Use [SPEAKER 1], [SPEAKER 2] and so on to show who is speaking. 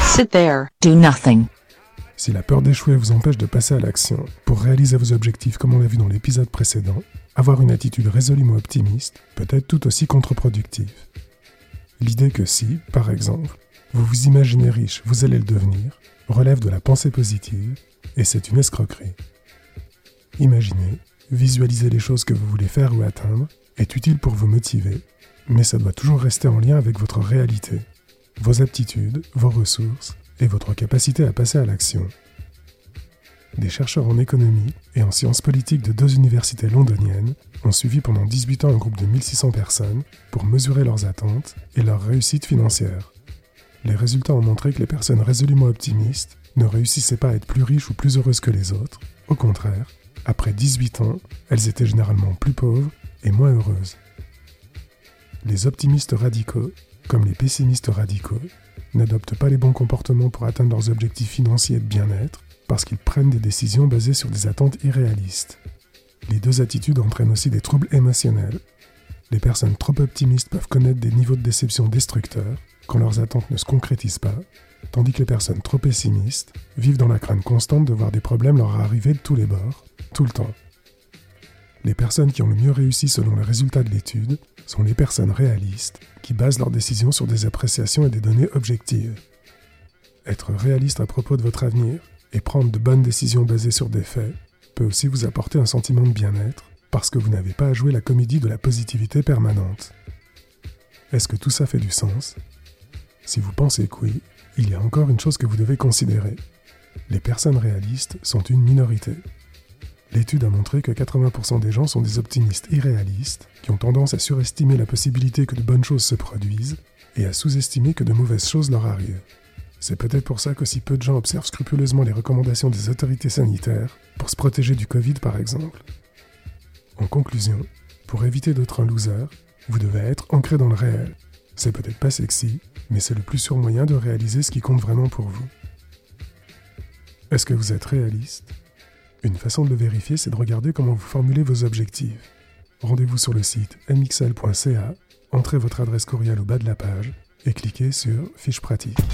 [SPEAKER 1] Sit there. Do nothing.
[SPEAKER 2] Si la peur d'échouer vous empêche de passer à l'action pour réaliser vos objectifs comme on l'a vu dans l'épisode précédent, avoir une attitude résolument optimiste peut être tout aussi contre-productif. L'idée que si, par exemple, vous vous imaginez riche, vous allez le devenir, relève de la pensée positive et c'est une escroquerie. Imaginer, visualiser les choses que vous voulez faire ou atteindre est utile pour vous motiver, mais ça doit toujours rester en lien avec votre réalité, vos aptitudes, vos ressources et votre capacité à passer à l'action. Des chercheurs en économie et en sciences politiques de 2 universités londoniennes ont suivi pendant 18 ans un groupe de 1600 personnes pour mesurer leurs attentes et leur réussite financière. Les résultats ont montré que les personnes résolument optimistes ne réussissaient pas à être plus riches ou plus heureuses que les autres. Au contraire, après 18 ans, elles étaient généralement plus pauvres et moins heureuses. Les optimistes radicaux, comme les pessimistes radicaux, n'adoptent pas les bons comportements pour atteindre leurs objectifs financiers et de bien-être parce qu'ils prennent des décisions basées sur des attentes irréalistes. Les 2 attitudes entraînent aussi des troubles émotionnels. Les personnes trop optimistes peuvent connaître des niveaux de déception destructeurs quand leurs attentes ne se concrétisent pas, tandis que les personnes trop pessimistes vivent dans la crainte constante de voir des problèmes leur arriver de tous les bords, tout le temps. Les personnes qui ont le mieux réussi selon les résultats de l'étude sont les personnes réalistes qui basent leurs décisions sur des appréciations et des données objectives. Être réaliste à propos de votre avenir et prendre de bonnes décisions basées sur des faits peut aussi vous apporter un sentiment de bien-être parce que vous n'avez pas à jouer la comédie de la positivité permanente. Est-ce que tout ça fait du sens ? Si vous pensez que oui, il y a encore une chose que vous devez considérer. Les personnes réalistes sont une minorité. L'étude a montré que 80% des gens sont des optimistes irréalistes qui ont tendance à surestimer la possibilité que de bonnes choses se produisent et à sous-estimer que de mauvaises choses leur arrivent. C'est peut-être pour ça qu'aussi peu de gens observent scrupuleusement les recommandations des autorités sanitaires pour se protéger du Covid par exemple. En conclusion, pour éviter d'être un loser, vous devez être ancré dans le réel. C'est peut-être pas sexy, mais c'est le plus sûr moyen de réaliser ce qui compte vraiment pour vous. Est-ce que vous êtes réaliste ? Une façon de le vérifier, c'est de regarder comment vous formulez vos objectifs. Rendez-vous sur le site mxl.ca, entrez votre adresse courriel au bas de la page et cliquez sur « Fiche pratique ».